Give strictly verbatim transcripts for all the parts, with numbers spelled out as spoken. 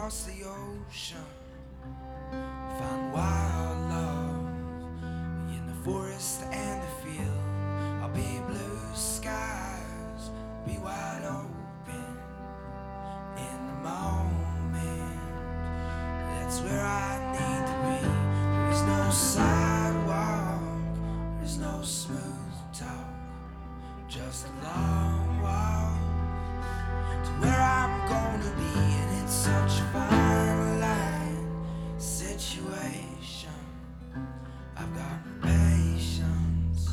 across the ocean. Find wild love in the forest and the field. I'll be blue skies, be wide open in the moment. That's where I need to be. There's no sidewalk, there's no smooth talk, just a long walk to where I'm gonna be. And it's such a fine line situation. I've got patience,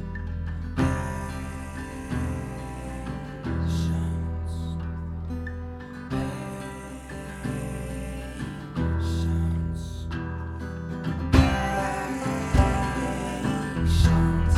patience, patience, patience.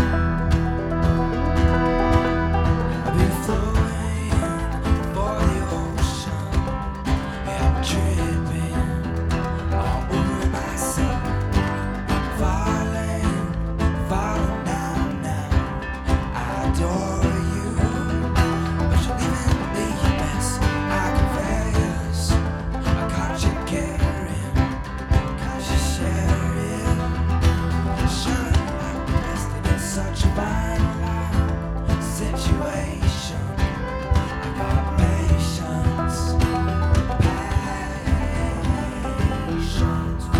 I've been flowing for the ocean. Yeah, I'm tripping all over myself. Falling, falling down now. I adore you, but you're leaving me a mess. I confess, I caught you caring, cause you sharing, shining like the best. And it's such a fine line situation. I got patience, patience,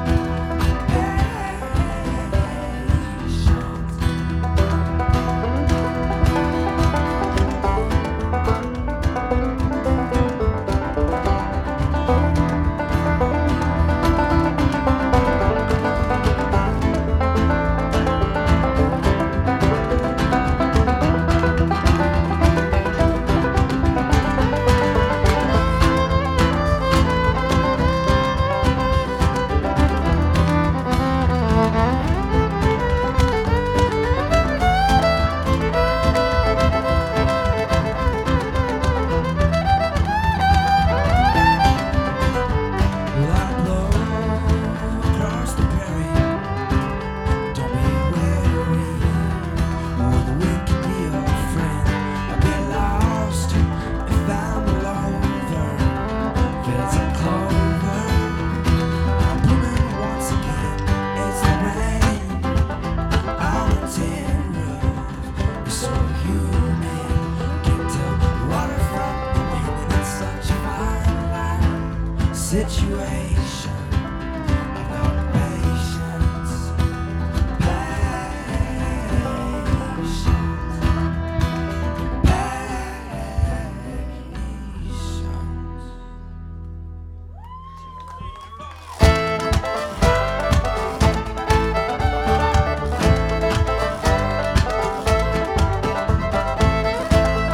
will I blow across the prairie? Don't be weary, or the wind can be your friend. I'll get lost and found all over fields of clover. I'm blooming once again. It's the rain on the tin roof. It's so humid, can't tell the water from the wind. And it's such a fine line situation. I've got patience, patience,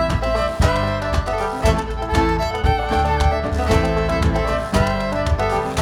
patience.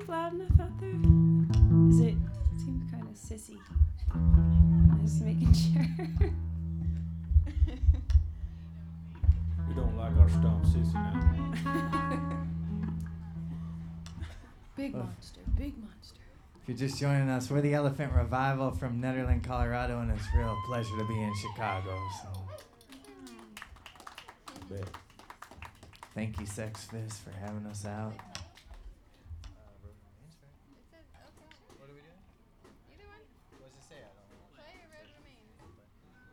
sound loud enough out there? Is it? It seems kind of sissy. Just making sure. We don't like our stomp sissy now. Big Oh. monster, big monster. If you're just joining us, we're the Elephant Revival from Nederland, Colorado, and it's a real pleasure to be in Chicago. So Bet. thank you, Sex Fist, for having us out.